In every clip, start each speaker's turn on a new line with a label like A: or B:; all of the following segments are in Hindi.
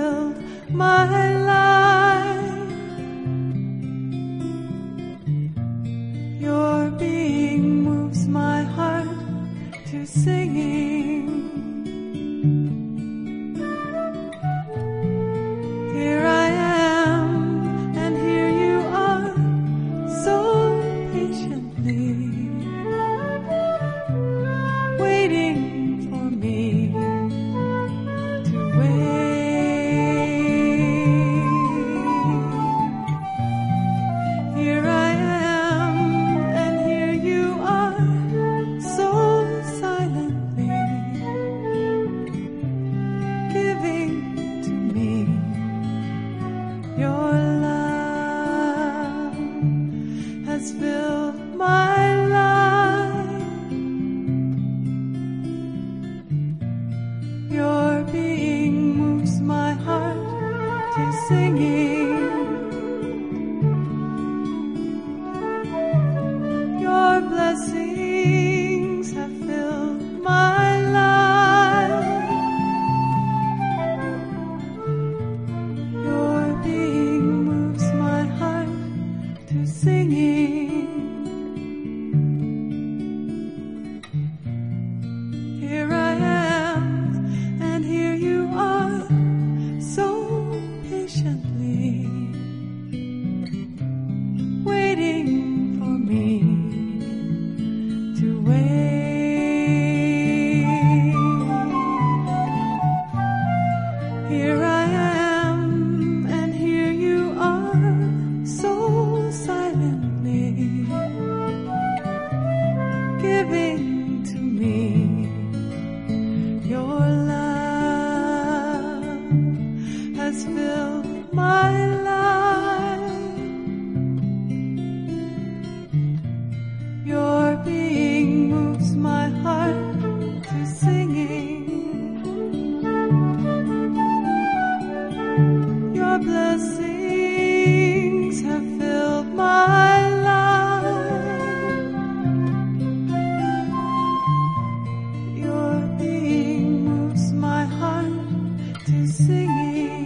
A: filled my life. Your being moves my heart to singing. Here I am, and here you are, so patiently waiting for me to wait. Here I am, and here you are, so silently giving to me your love has filled my life. Your being moves my heart to singing. Your blessings have filled my life. Your being moves my heart to singing. Here I am, and here you are, so patiently waiting for me to wait. Here I am, and here you are, so silently giving to me your love has filled my life. Your being moves my heart to singing. Your blessings have filled my life. Your being moves my heart to singing.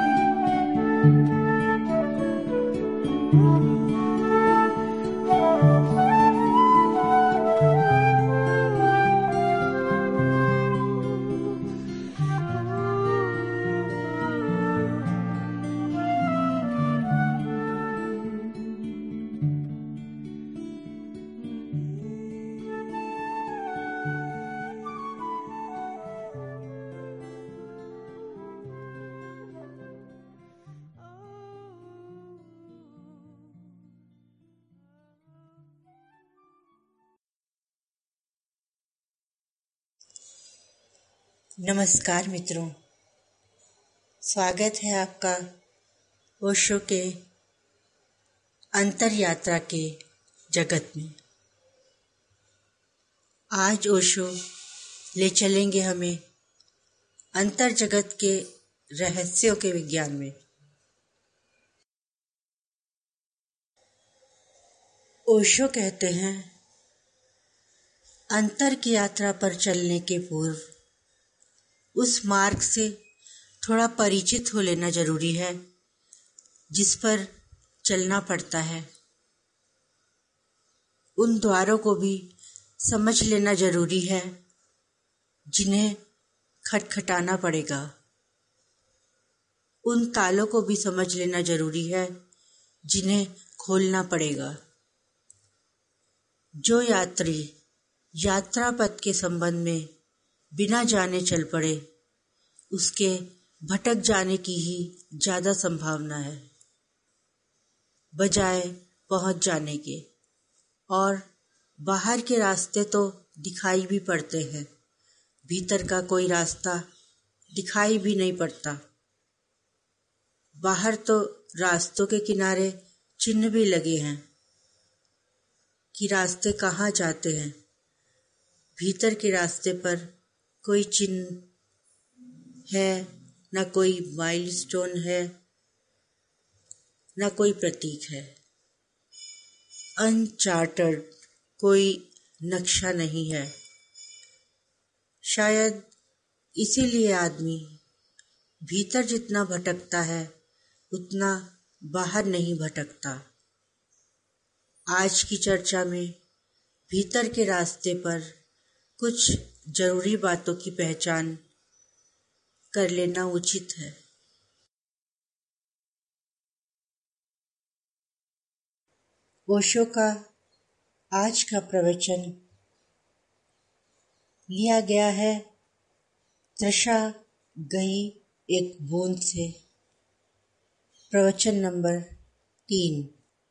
B: नमस्कार मित्रों, स्वागत है आपका ओशो के अंतर यात्रा के जगत में। आज ओशो ले चलेंगे हमें अंतर जगत के रहस्यों के विज्ञान में। ओशो कहते हैं, अंतर की यात्रा पर चलने के पूर्व उस मार्ग से थोड़ा परिचित हो लेना जरूरी है जिस पर चलना पड़ता है। उन द्वारों को भी समझ लेना जरूरी है जिन्हें खटखटाना पड़ेगा। उन तालों को भी समझ लेना जरूरी है जिन्हें खोलना पड़ेगा। जो यात्री यात्रा पथ के संबंध में बिना जाने चल पड़े, उसके भटक जाने की ही ज्यादा संभावना है बजाय पहुंच जाने के। और बाहर के रास्ते तो दिखाई भी पड़ते हैं, भीतर का कोई रास्ता दिखाई भी नहीं पड़ता। बाहर तो रास्तों के किनारे चिन्ह भी लगे हैं कि रास्ते कहाँ जाते हैं। भीतर के रास्ते पर कोई चिन्ह है, न कोई माइलस्टोन है, न कोई प्रतीक है। अनचार्टर्ड कोई नक्शा नहीं है। शायद इसीलिए आदमी भीतर जितना भटकता है उतना बाहर नहीं भटकता। आज की चर्चा में भीतर के रास्ते पर कुछ जरूरी बातों की पहचान कर लेना उचित है। ओशो का आज का प्रवचन लिया गया है तृषा गई एक बूंद से, प्रवचन नंबर 3।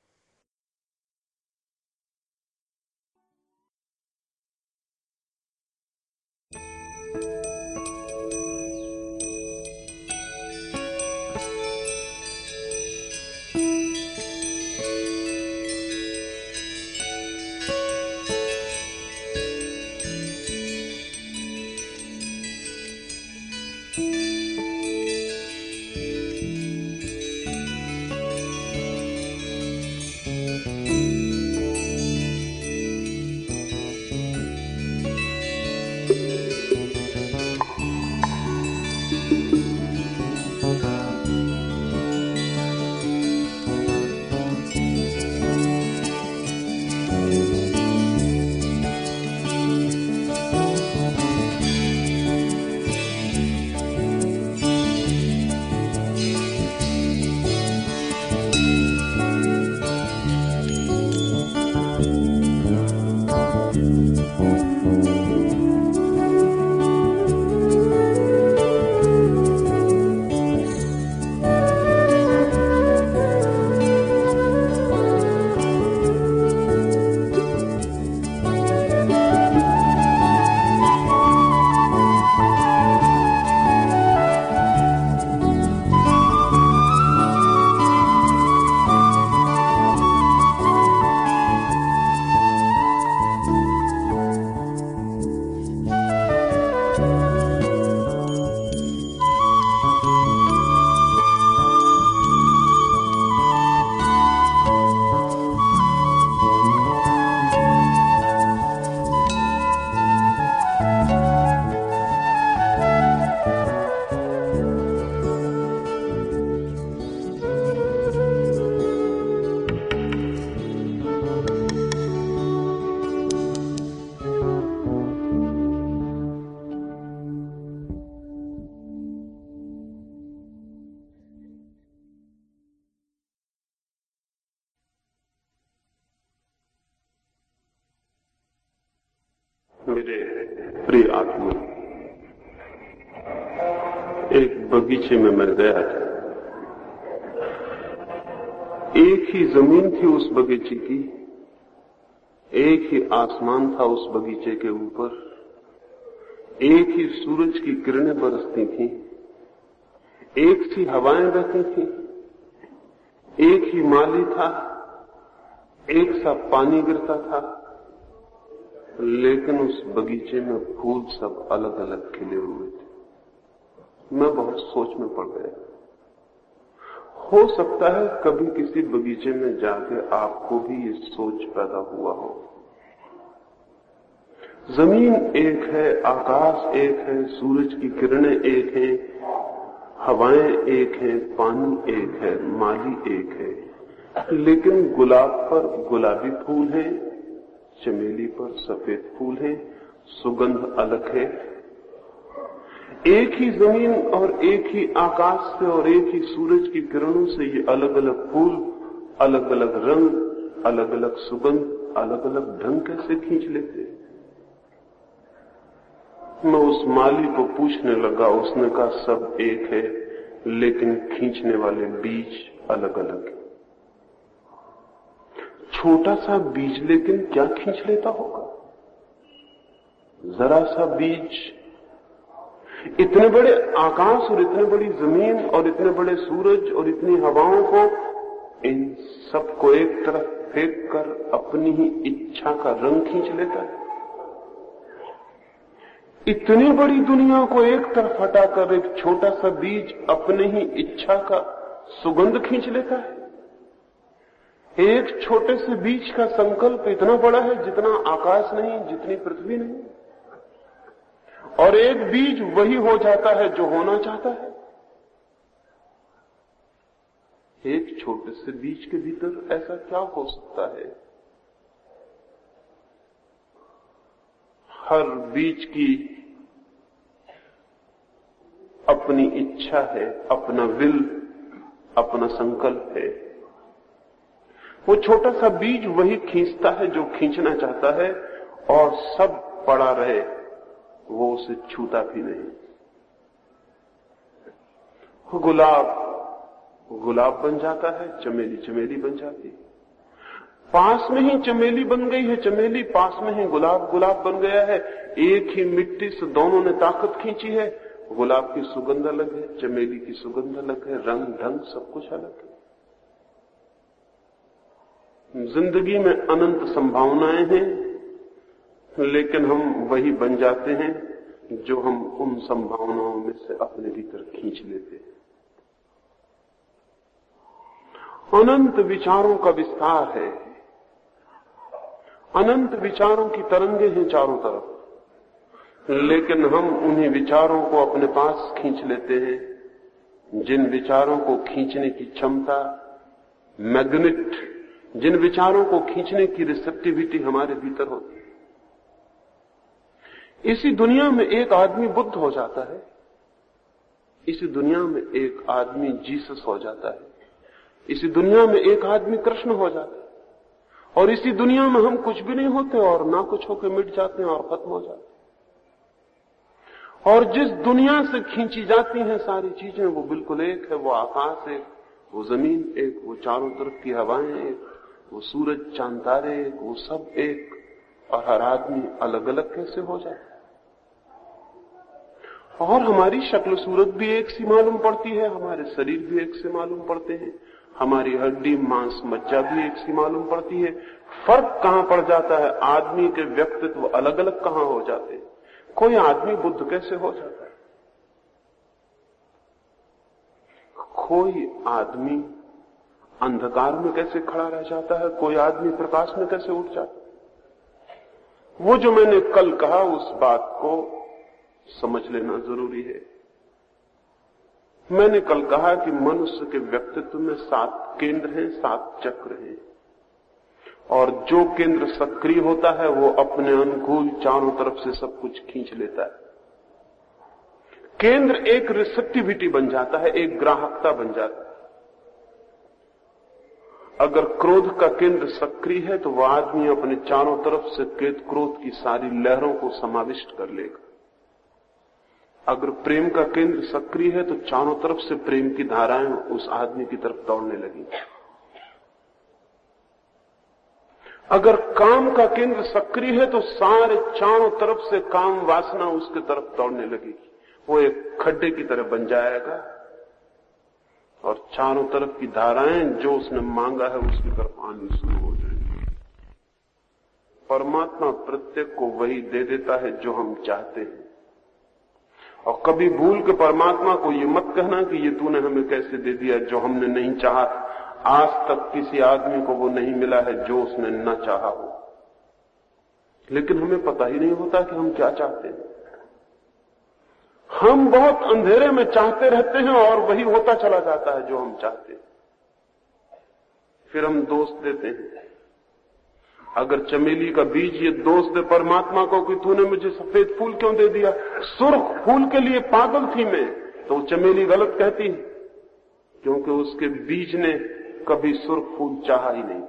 C: मेरे प्रिय आत्मा, एक बगीचे में मैं गया था। एक ही जमीन थी उस बगीचे की, एक ही आसमान था उस बगीचे के ऊपर, एक ही सूरज की किरणें बरसती थीं, एक सी हवाएं बहती थीं, एक ही माली था, एक सा पानी गिरता था, लेकिन उस बगीचे में फूल सब अलग अलग खिले हुए थे। मैं बहुत सोच में पड़ गया। हो सकता है कभी किसी बगीचे में जाके आपको भी ये सोच पैदा हुआ हो। जमीन एक है, आकाश एक है, सूरज की किरणें एक हैं, हवाएं एक हैं, पानी एक है, माली एक है, लेकिन गुलाब पर गुलाबी फूल हैं, चमेली पर सफेद फूल हैं, सुगंध अलग है। एक ही जमीन और एक ही आकाश से और एक ही सूरज की किरणों से ये अलग अलग फूल, अलग अलग रंग, अलग अलग सुगंध, अलग अलग ढंग कैसे खींच लेते। मैं उस माली को पूछने लगा। उसने कहा सब एक है, लेकिन खींचने वाले बीज अलग अलग है। छोटा सा बीज लेकिन क्या खींच लेता होगा? जरा सा बीज इतने बड़े आकाश और इतने बड़ी जमीन और इतने बड़े सूरज और इतनी हवाओं को, इन सबको एक तरफ फेंक कर अपनी ही इच्छा का रंग खींच लेता है। इतनी बड़ी दुनिया को एक तरफ हटाकर एक छोटा सा बीज अपने ही इच्छा का सुगंध खींच लेता है। एक छोटे से बीज का संकल्प इतना बड़ा है जितना आकाश नहीं, जितनी पृथ्वी नहीं, और एक बीज वही हो जाता है जो होना चाहता है। एक छोटे से बीज के भीतर ऐसा क्या हो सकता है? हर बीज की अपनी इच्छा है, अपना विल, अपना संकल्प है। वो छोटा सा बीज वही खींचता है जो खींचना चाहता है, और सब पड़ा रहे वो उसे छूता भी नहीं। गुलाब गुलाब बन जाता है, चमेली चमेली बन जाती है। पास में ही चमेली बन गई है चमेली, पास में ही गुलाब गुलाब बन गया है। एक ही मिट्टी से दोनों ने ताकत खींची है। गुलाब की सुगंध अलग है, चमेली की सुगंध अलग है, रंग ढंग सब कुछ अलग है। जिंदगी में अनंत संभावनाएं हैं, लेकिन हम वही बन जाते हैं जो हम उन संभावनाओं में से अपने भीतर खींच लेते हैं। अनंत विचारों का विस्तार है, अनंत विचारों की तरंगे हैं चारों तरफ, लेकिन हम उन्हीं विचारों को अपने पास खींच लेते हैं जिन विचारों को खींचने की क्षमता, मैग्नेट, जिन विचारों को खींचने की रिसेप्टिविटी हमारे भीतर होती है। इसी दुनिया में एक आदमी बुद्ध हो जाता है, इसी दुनिया में एक आदमी जीसस हो जाता है, इसी दुनिया में एक आदमी कृष्ण हो जाता है, और इसी दुनिया में हम कुछ भी नहीं होते और ना कुछ होकर मिट जाते हैं और खत्म हो जाते हैं। और जिस दुनिया से खींची जाती हैं सारी चीजें वो बिल्कुल एक है, वो आकाश एक, वो जमीन एक, वो चारों तरफ की हवाएं एक, वो सूरज चांद तारे एक, वो सब एक, और हर आदमी अलग अलग कैसे हो जाए। और हमारी शक्ल सूरत भी एक सी मालूम पड़ती है, हमारे शरीर भी एक से मालूम पड़ते हैं, हमारी हड्डी मांस मज्जा भी एक सी मालूम पड़ती है। फर्क कहां पड़ जाता है? आदमी के व्यक्तित्व अलग अलग कहां हो जाते हैं। कोई आदमी बुद्ध कैसे हो जाता है? कोई आदमी अंधकार में कैसे खड़ा रह जाता है? कोई आदमी प्रकाश में कैसे उठ जाता है? वो जो मैंने कल कहा उस बात को समझ लेना जरूरी है। मैंने कल कहा कि मनुष्य के व्यक्तित्व में 7 केंद्र हैं, 7 चक्र हैं, और जो केंद्र सक्रिय होता है वो अपने अनुकूल चारों तरफ से सब कुछ खींच लेता है। केंद्र एक रिसेप्टिविटी बन जाता है, एक ग्राहकता बन जाता है। अगर क्रोध का केंद्र सक्रिय है तो वह आदमी अपने चारों तरफ से क्रोध की सारी लहरों को समाविष्ट कर लेगा। अगर प्रेम का केंद्र सक्रिय है तो चारों तरफ से प्रेम की धाराएं उस आदमी की तरफ दौड़ने लगेंगी। अगर काम का केंद्र सक्रिय है तो सारे चारों तरफ से काम वासना उसके तरफ दौड़ने लगेगी। वो एक खड्डे की तरह बन जाएगा और चारों तरफ की धाराएं जो उसने मांगा है उसकी तरफ आनी शुरू हो जाएगी। परमात्मा प्रत्येक को वही दे देता है जो हम चाहते हैं, और कभी भूल के परमात्मा को ये मत कहना कि ये तूने हमें कैसे दे दिया जो हमने नहीं चाहा। आज तक किसी आदमी को वो नहीं मिला है जो उसने न चाहा हो, लेकिन हमें पता ही नहीं होता कि हम क्या चाहते हैं। हम बहुत अंधेरे में चाहते रहते हैं और वही होता चला जाता है जो हम चाहते हैं। फिर हम दोष देते हैं। अगर चमेली का बीज ये दोष दे परमात्मा को कि तूने मुझे सफेद फूल क्यों दे दिया, सुर्ख फूल के लिए पागल थी मैं, तो चमेली गलत कहती है, क्योंकि उसके बीज ने कभी सुर्ख फूल चाहा ही नहीं।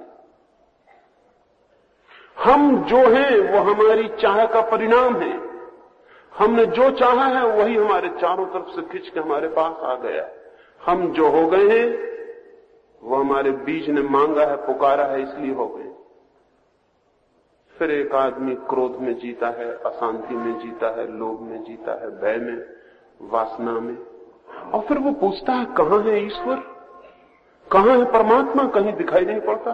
C: हम जो हैं वो हमारी चाह का परिणाम है। हमने जो चाहा है वही हमारे चारों तरफ से खिंच के हमारे पास आ गया। हम जो हो गए हैं वो हमारे बीज ने मांगा है, पुकारा है, इसलिए हो गए। फिर एक आदमी क्रोध में जीता है, अशांति में जीता है, लोभ में जीता है, भय में, वासना में, और फिर वो पूछता है कहां है ईश्वर, कहां है परमात्मा? कहीं दिखाई नहीं पड़ता।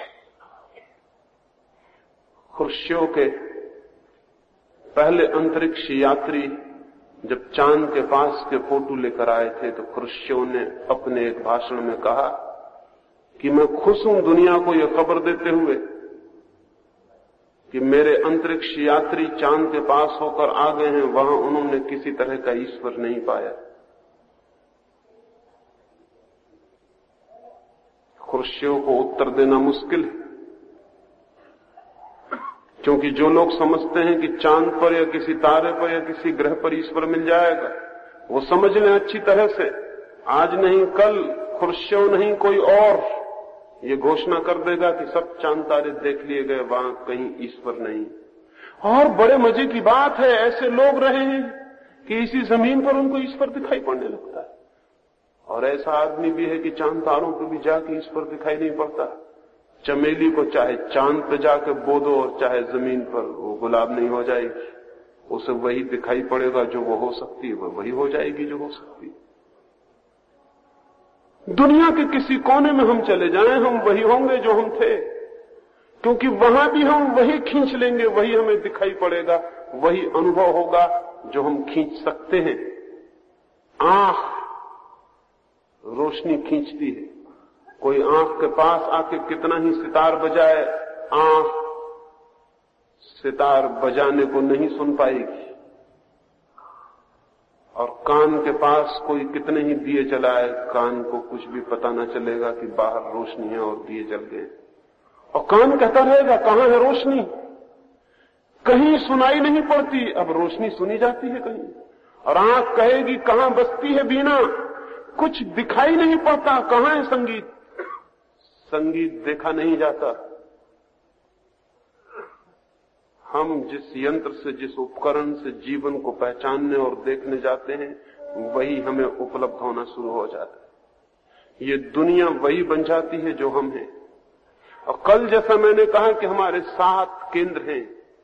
C: खुर्शियों के पहले अंतरिक्ष यात्री जब चांद के पास के फोटो लेकर आए थे तो खुर्शियों ने अपने एक भाषण में कहा कि मैं खुश हूं दुनिया को यह खबर देते हुए कि मेरे अंतरिक्ष यात्री चांद के पास होकर आ गए हैं, वहां उन्होंने किसी तरह का ईश्वर नहीं पाया। खुर्शियों को उत्तर देना मुश्किल है, क्योंकि जो लोग समझते हैं कि चांद पर या किसी तारे पर या किसी ग्रह पर ईश्वर मिल जाएगा, वो समझ लें अच्छी तरह से, आज नहीं कल खुर्शियों नहीं कोई और ये घोषणा कर देगा कि सब चांद तारे देख लिए गए, वहां कहीं ईश्वर नहीं। और बड़े मजे की बात है, ऐसे लोग रहे हैं कि इसी जमीन पर उनको ईश्वर दिखाई पड़ने लगता है, और ऐसा आदमी भी है कि चांद तारों पर भी जाके ईश्वर दिखाई नहीं पड़ता। चमेली को चाहे चांद पे जाके बो दो और चाहे जमीन पर, वो गुलाब नहीं हो जाएगी, उसे वही दिखाई पड़ेगा जो वो हो सकती है, वो वही हो जाएगी जो हो सकती है। दुनिया के किसी कोने में हम चले जाएं, हम वही होंगे जो हम थे, क्योंकि वहां भी हम वही खींच लेंगे, वही हमें दिखाई पड़ेगा, वही अनुभव होगा जो हम खींच सकते हैं। आंख रोशनी खींचती है, कोई आंख के पास आके कितना ही सितार बजाए, आंख सितार बजाने को नहीं सुन पाएगी, और कान के पास कोई कितने ही दिए जलाए, कान को कुछ भी पता न चलेगा कि बाहर रोशनी है और दिए जल गए। और कान कहता रहेगा कहां है रोशनी, कहीं सुनाई नहीं पड़ती, अब रोशनी सुनी जाती है कहीं। और आंख कहेगी कहां बजती है वीणा, कुछ दिखाई नहीं पड़ता, कहां है संगीत, संगीत देखा नहीं जाता। हम जिस यंत्र से, जिस उपकरण से जीवन को पहचानने और देखने जाते हैं, वही हमें उपलब्ध होना शुरू हो जाता है। ये दुनिया वही बन जाती है जो हम हैं। और कल जैसा मैंने कहा कि हमारे 7 केंद्र हैं,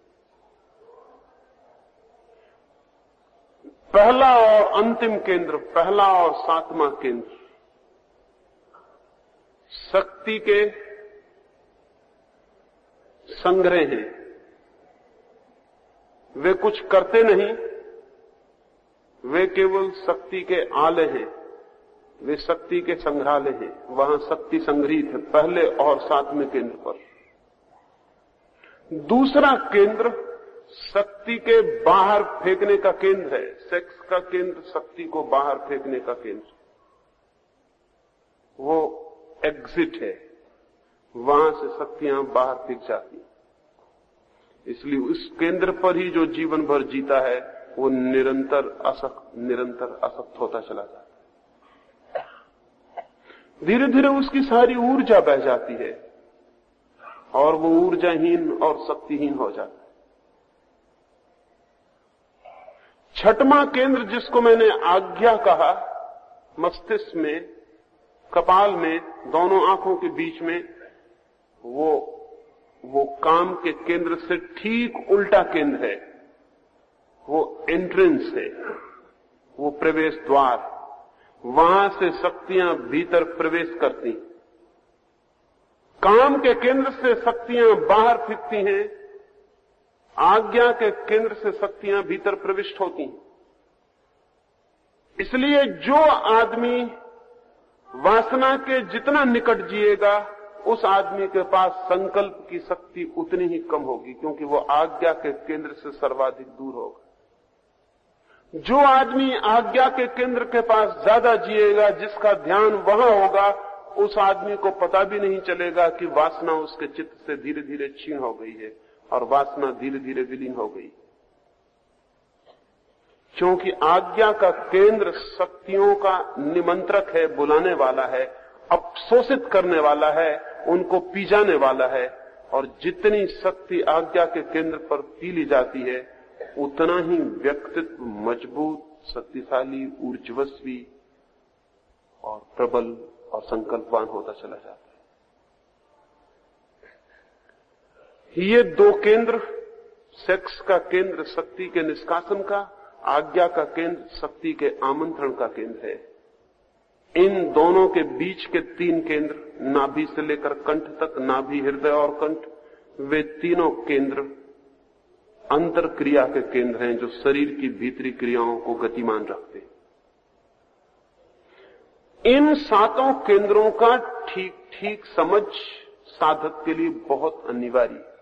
C: पहला और अंतिम केंद्र, पहला और 7वां केंद्र शक्ति के संग्रह हैं। वे कुछ करते नहीं, वे केवल शक्ति के आले हैं, वे शक्ति के संग्रहालय हैं, वहां शक्ति संग्रहित है पहले और 7वें केंद्र पर। दूसरा केंद्र शक्ति के बाहर फेंकने का केंद्र है, सेक्स का केंद्र शक्ति को बाहर फेंकने का केंद्र, वो एग्जिट है, वहां से शक्तियां बाहर फेंक जाती। इसलिए उस केंद्र पर ही जो जीवन भर जीता है वो निरंतर असक्त होता चला जाता है। धीरे धीरे उसकी सारी ऊर्जा बह जाती है और वो ऊर्जाहीन और शक्तिहीन हो जाता है। 6वां केंद्र, जिसको मैंने आज्ञा कहा, मस्तिष्क में, कपाल में, दोनों आंखों के बीच में, वो काम के केंद्र से ठीक उल्टा केंद्र है, वो एंट्रेंस है, वो प्रवेश द्वार, वहां से शक्तियां भीतर प्रवेश करती। काम के केंद्र से शक्तियां बाहर फेंकती हैं, आज्ञा के केंद्र से शक्तियां भीतर प्रविष्ट होती हैं। इसलिए जो आदमी वासना के जितना निकट जिएगा, उस आदमी के पास संकल्प की शक्ति उतनी ही कम होगी, क्योंकि वो आज्ञा के केंद्र से सर्वाधिक दूर होगा। जो आदमी आज्ञा के केंद्र के पास ज्यादा जिएगा, जिसका ध्यान वहां होगा, उस आदमी को पता भी नहीं चलेगा कि वासना उसके चित्त से धीरे धीरे क्षीण हो गई है और वासना धीरे धीरे विलीन हो गई। क्योंकि आज्ञा का केंद्र शक्तियों का निमंत्रक है, बुलाने वाला है, अवशोषित करने वाला है, उनको पी जाने वाला है। और जितनी शक्ति आज्ञा के केंद्र पर पी ली जाती है, उतना ही व्यक्तित्व मजबूत, शक्तिशाली, ऊर्जस्वी और प्रबल और संकल्पवान होता चला जाता है। ये 2 केंद्र, सेक्स का केंद्र शक्ति के निष्कासन का, आज्ञा का केंद्र शक्ति के आमंत्रण का केंद्र है। इन दोनों के बीच के 3 केंद्र, नाभि से लेकर कंठ तक, नाभि, हृदय और कंठ, वे तीनों केंद्र अंतर क्रिया के केंद्र हैं, जो शरीर की भीतरी क्रियाओं को गतिमान रखते हैं। इन 7 केंद्रों का ठीक ठीक समझ साधक के लिए बहुत अनिवार्य है।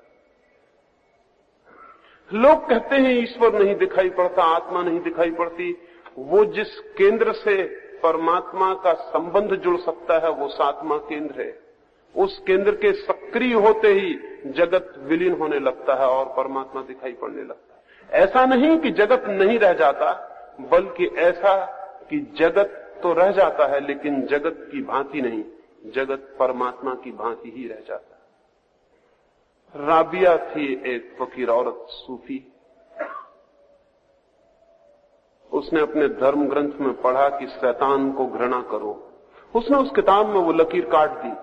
C: लोग कहते हैं ईश्वर नहीं दिखाई पड़ता, आत्मा नहीं दिखाई पड़ती। वो जिस केंद्र से परमात्मा का संबंध जुड़ सकता है, वो 7वां केंद्र है। उस केंद्र के सक्रिय होते ही जगत विलीन होने लगता है और परमात्मा दिखाई पड़ने लगता है। ऐसा नहीं कि जगत नहीं रह जाता, बल्कि ऐसा कि जगत तो रह जाता है लेकिन जगत की भांति नहीं, जगत परमात्मा की भांति ही रह जाता है। राबिया थी एक फकीर औरत, सूफी। उसने अपने धर्म ग्रंथ में पढ़ा कि शैतान को घृणा करो। उसने उस किताब में वो लकीर काट दी।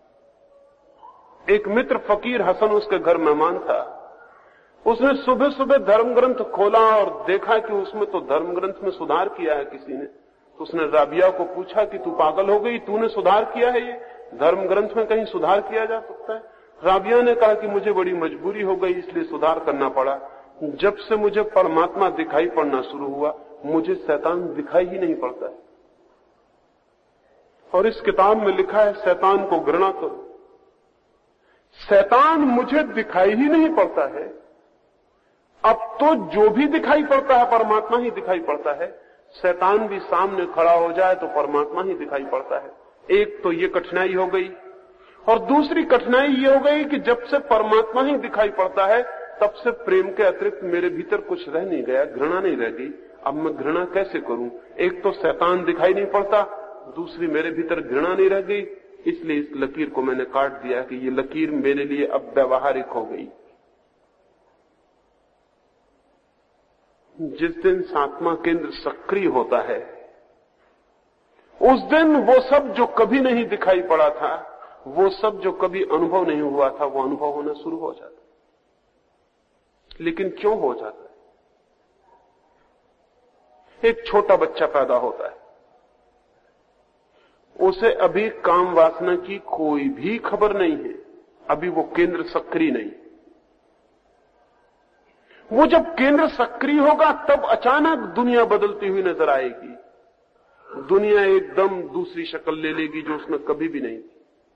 C: एक मित्र फकीर हसन उसके घर मेहमान था। उसने सुबह सुबह धर्म ग्रंथ खोला और देखा कि उसमें तो धर्म ग्रंथ में सुधार किया है किसी ने। तो उसने राबिया को पूछा कि तू पागल हो गई, तूने सुधार किया है? ये धर्म ग्रंथ में कहीं सुधार किया जा सकता है? राबिया ने कहा कि मुझे बड़ी मजबूरी हो गई, इसलिए सुधार करना पड़ा। जब से मुझे परमात्मा दिखाई पड़ना शुरू हुआ, मुझे शैतान दिखाई ही नहीं पड़ता है। और इस किताब में लिखा है शैतान को घृणा करो। शैतान मुझे दिखाई ही नहीं पड़ता है। अब तो जो भी दिखाई पड़ता है परमात्मा ही दिखाई पड़ता है। शैतान भी सामने खड़ा हो जाए तो परमात्मा ही दिखाई पड़ता है। एक तो ये कठिनाई हो गई, और दूसरी कठिनाई ये हो गई कि जब से परमात्मा ही दिखाई पड़ता है तब से प्रेम के अतिरिक्त मेरे भीतर कुछ रह नहीं गया, घृणा नहीं रह गई। अब मैं घृणा कैसे करूं? एक तो शैतान दिखाई नहीं पड़ता, दूसरी मेरे भीतर घृणा नहीं रह गई। इसलिए इस लकीर को मैंने काट दिया कि ये लकीर मेरे लिए अब व्यवहारिक हो गई। जिस दिन सातवां केंद्र सक्रिय होता है, उस दिन वो सब जो कभी नहीं दिखाई पड़ा था, वो सब जो कभी अनुभव नहीं हुआ था, वो अनुभव होना शुरू हो जाता है। लेकिन क्यों हो जाता है? एक छोटा बच्चा पैदा होता है, उसे अभी काम वासना की कोई भी खबर नहीं है, अभी वो केंद्र सक्रिय नहीं। वो जब केंद्र सक्रिय होगा तब अचानक दुनिया बदलती हुई नजर आएगी। दुनिया एकदम दूसरी शक्ल ले लेगी जो उसमें कभी भी नहीं थी।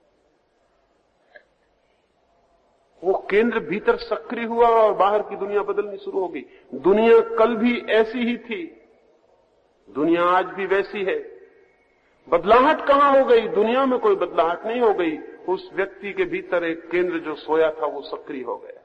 C: वो केंद्र भीतर सक्रिय हुआ और बाहर की दुनिया बदलनी शुरू हो गई। दुनिया कल भी ऐसी ही थी, दुनिया आज भी वैसी है। बदलाहट कहां हो गई? दुनिया में कोई बदलाहट नहीं हो गई। उस व्यक्ति के भीतर एक केंद्र जो सोया था वो सक्रिय हो गया।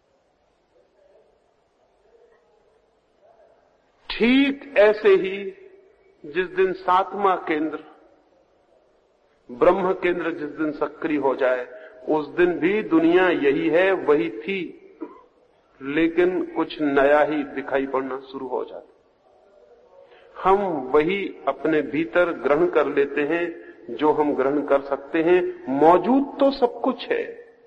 C: ठीक ऐसे ही जिस दिन सातवां केंद्र, ब्रह्म केंद्र जिस दिन सक्रिय हो जाए, उस दिन भी दुनिया यही है, वही थी, लेकिन कुछ नया ही दिखाई पड़ना शुरू हो जाता। हम वही अपने भीतर ग्रहण कर लेते हैं जो हम ग्रहण कर सकते हैं। मौजूद तो सब कुछ है।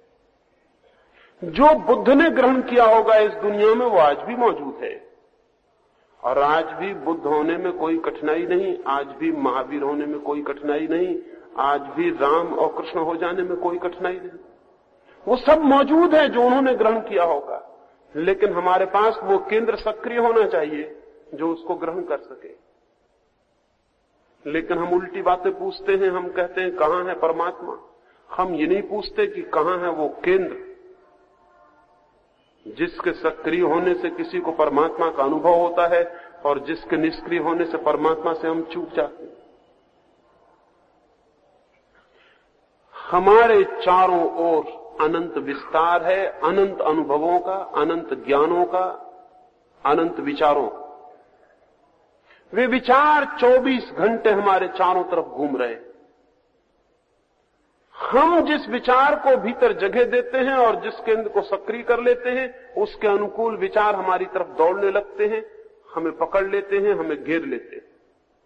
C: जो बुद्ध ने ग्रहण किया होगा इस दुनिया में वो आज भी मौजूद है, और आज भी बुद्ध होने में कोई कठिनाई नहीं, आज भी महावीर होने में कोई कठिनाई नहीं, आज भी राम और कृष्ण हो जाने में कोई कठिनाई नहीं। वो सब मौजूद है जो उन्होंने ग्रहण किया होगा, लेकिन हमारे पास वो केंद्र सक्रिय होना चाहिए जो उसको ग्रहण कर सके। लेकिन हम उल्टी बातें पूछते हैं। हम कहते हैं कहां है परमात्मा? हम ये नहीं पूछते कि कहां है वो केंद्र जिसके सक्रिय होने से किसी को परमात्मा का अनुभव होता है और जिसके निष्क्रिय होने से परमात्मा से हम चूक जाते हैं। हमारे चारों ओर अनंत विस्तार है, अनंत अनुभवों का, अनंत ज्ञानों का, अनंत विचारों का। वे विचार 24 घंटे हमारे चारों तरफ घूम रहे हैं। हम जिस विचार को भीतर जगह देते हैं और जिस केंद्र को सक्रिय कर लेते हैं, उसके अनुकूल विचार हमारी तरफ दौड़ने लगते हैं, हमें पकड़ लेते हैं, हमें घेर लेते हैं।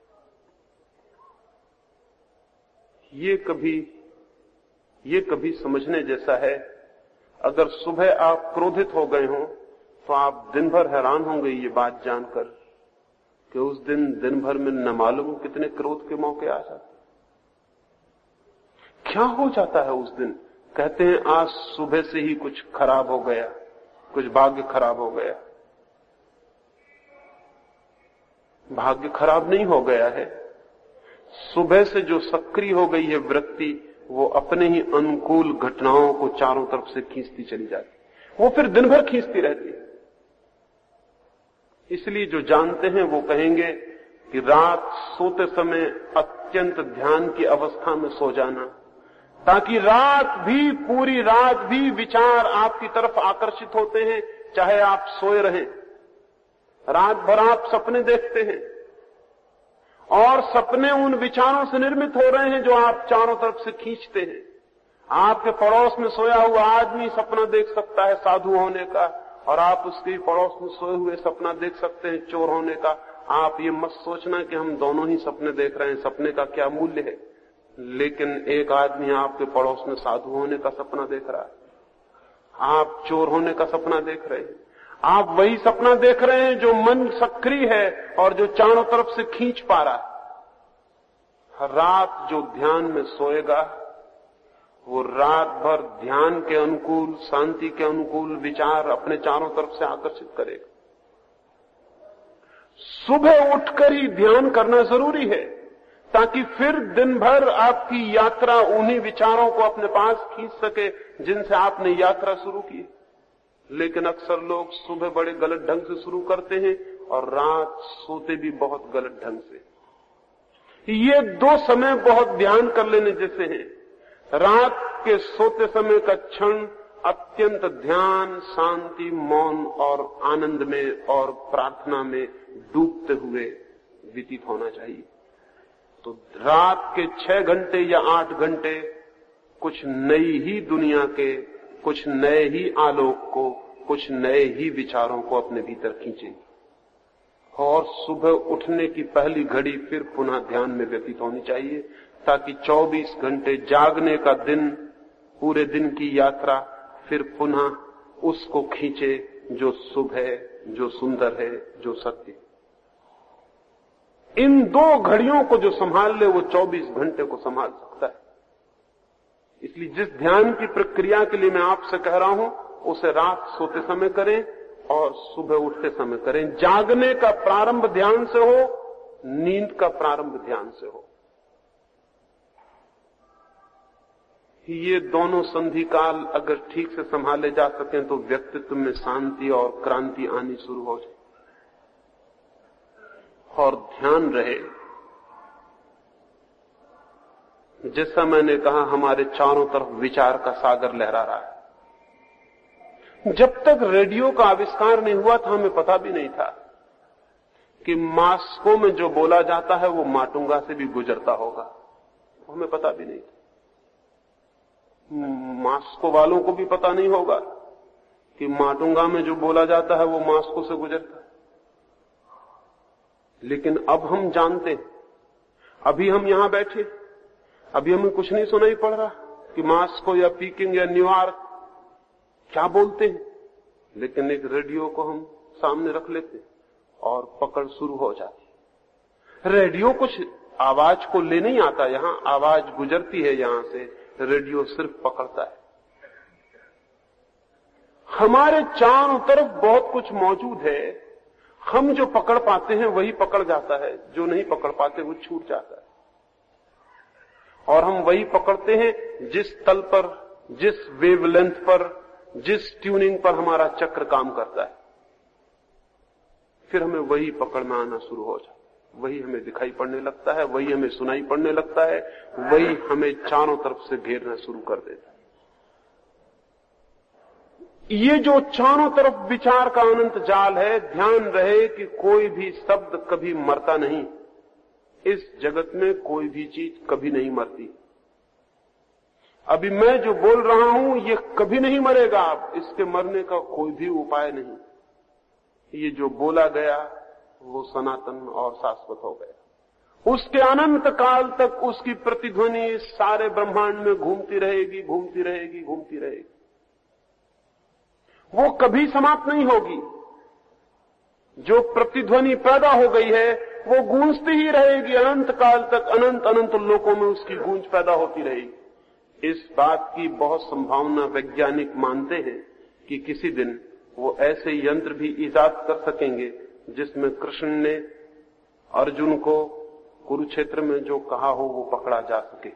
C: ये कभी समझने जैसा है। अगर सुबह आप क्रोधित हो गए हों तो आप दिन भर हैरान होंगे ये बात जानकर कि उस दिन भर में न मालूम कितने क्रोध के मौके आ जाते। क्या हो जाता है उस दिन? कहते हैं आज सुबह से ही कुछ खराब हो गया, कुछ भाग्य खराब हो गया। भाग्य खराब नहीं हो गया है। सुबह से जो सक्रिय हो गई है वृत्ति, वो अपने ही अनुकूल घटनाओं को चारों तरफ से खींचती चली जाती। वो फिर दिन भर खींचती रहती है। इसलिए जो जानते हैं वो कहेंगे कि रात सोते समय अत्यंत ध्यान की अवस्था में सो जाना, ताकि रात भी, पूरी रात भी विचार आपकी तरफ आकर्षित होते हैं, चाहे आप सोए रहें। रात भर आप सपने देखते हैं और सपने उन विचारों से निर्मित हो रहे हैं जो आप चारों तरफ से खींचते हैं। आपके पड़ोस में सोया हुआ आदमी सपना देख सकता है साधु होने का, और आप उसके पड़ोस में सोए हुए सपना देख सकते हैं चोर होने का। आप ये मत सोचना कि हम दोनों ही सपने देख रहे हैं, सपने का क्या मूल्य है। लेकिन एक आदमी आपके पड़ोस में साधु होने का सपना देख रहा है, आप चोर होने का सपना देख रहे हैं। आप वही सपना देख रहे हैं जो मन सक्रिय है और जो चारों तरफ से खींच पा रहा है। रात जो ध्यान में सोएगा वो रात भर ध्यान के अनुकूल, शांति के अनुकूल विचार अपने चारों तरफ से आकर्षित करेगा। सुबह उठकर ही ध्यान करना जरूरी है, ताकि फिर दिन भर आपकी यात्रा उन्हीं विचारों को अपने पास खींच सके जिनसे आपने यात्रा शुरू की। लेकिन अक्सर लोग सुबह बड़े गलत ढंग से शुरू करते हैं और रात सोते भी बहुत गलत ढंग से। ये दो समय बहुत ध्यान कर लेने जैसे हैं। रात के सोते समय का क्षण अत्यंत ध्यान, शांति, मौन और आनंद में और प्रार्थना में डूबते हुए व्यतीत होना चाहिए। तो रात के 6 घंटे या 8 घंटे कुछ नई ही दुनिया के, कुछ नए ही आलोक को, कुछ नए ही विचारों को अपने भीतर खींचेंगे। और सुबह उठने की पहली घड़ी फिर पुनः ध्यान में व्यतीत होनी चाहिए, ताकि 24 घंटे जागने का दिन, पूरे दिन की यात्रा फिर पुनः उसको खींचे जो शुभ है, जो सुंदर है, जो सत्य। इन 2 घड़ियों को जो संभाल ले वो 24 घंटे को संभाल सकता है। इसलिए जिस ध्यान की प्रक्रिया के लिए मैं आपसे कह रहा हूं, उसे रात सोते समय करें और सुबह उठते समय करें। जागने का प्रारंभ ध्यान से हो, नींद का प्रारंभ ध्यान से हो। ये दोनों संधि काल अगर ठीक से संभाले जा सकें तो व्यक्तित्व में शांति और क्रांति आनी शुरू हो जाए। और ध्यान रहे, जैसा मैंने कहा, हमारे चारों तरफ विचार का सागर लहरा रहा है। जब तक रेडियो का आविष्कार नहीं हुआ था, हमें पता भी नहीं था कि मास्को में जो बोला जाता है वो माटुंगा से भी गुजरता होगा। हमें पता भी नहीं था। मास्को वालों को भी पता नहीं होगा कि माटुंगा में जो बोला जाता है वो मास्को से गुजरता है। लेकिन अब हम जानते हैं। अभी हम यहां बैठे, अभी हमें कुछ नहीं सुनाई पड़ रहा कि मास्को या पीकिंग या न्यूयॉर्क क्या बोलते हैं, लेकिन एक रेडियो को हम सामने रख लेते और पकड़ शुरू हो जाती। रेडियो कुछ आवाज को ले नहीं आता, यहां आवाज गुजरती है यहां से, रेडियो सिर्फ पकड़ता है। हमारे चारों तरफ बहुत कुछ मौजूद है, हम जो पकड़ पाते हैं वही पकड़ जाता है, जो नहीं पकड़ पाते वो छूट जाता है। और हम वही पकड़ते हैं जिस तल पर, जिस वेवलेंथ पर, जिस ट्यूनिंग पर हमारा चक्र काम करता है। फिर हमें वही पकड़ में आना शुरू हो जाता है, वही हमें दिखाई पड़ने लगता है, वही हमें सुनाई पड़ने लगता है, वही हमें चारों तरफ से घेरना शुरू कर देता है। ये जो चारों तरफ विचार का अनंत जाल है, ध्यान रहे कि कोई भी शब्द कभी मरता नहीं। इस जगत में कोई भी चीज कभी नहीं मरती। अभी मैं जो बोल रहा हूं ये कभी नहीं मरेगा, इसके मरने का कोई भी उपाय नहीं। ये जो बोला गया वो सनातन और शाश्वत हो गया। उसके अनंत काल तक उसकी प्रतिध्वनि सारे ब्रह्मांड में घूमती रहेगी, घूमती रहेगी, घूमती रहेगी। वो कभी समाप्त नहीं होगी। जो प्रतिध्वनि पैदा हो गई है वो गूंजती ही रहेगी अनंत काल तक। अनंत अनंत लोकों में उसकी गूंज पैदा होती रहेगी। इस बात की बहुत संभावना वैज्ञानिक मानते हैं कि किसी दिन वो ऐसे यंत्र भी ईजाद कर सकेंगे जिसमें कृष्ण ने अर्जुन को कुरुक्षेत्र में जो कहा हो वो पकड़ा जा सके।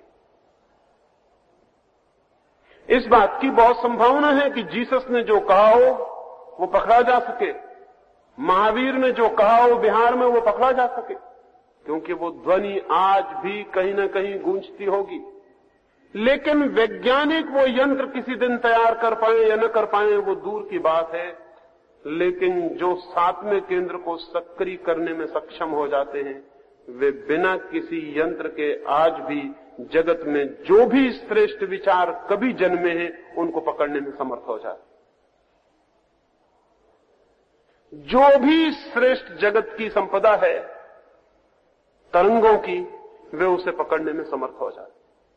C: इस बात की बहुत संभावना है कि जीसस ने जो कहा हो वो पकड़ा जा सके, महावीर ने जो कहा हो बिहार में वो पकड़ा जा सके, क्योंकि वो ध्वनि आज भी कहीं न कहीं गूंजती होगी। लेकिन वैज्ञानिक वो यंत्र किसी दिन तैयार कर पाए या न कर पाए वो दूर की बात है। लेकिन जो 7वें केंद्र को सक्रिय करने में सक्षम हो जाते हैं, वे बिना किसी यंत्र के आज भी जगत में जो भी श्रेष्ठ विचार कभी जन्मे हैं उनको पकड़ने में समर्थ हो जाते। जो भी श्रेष्ठ जगत की संपदा है तरंगों की, वे उसे पकड़ने में समर्थ हो जाते।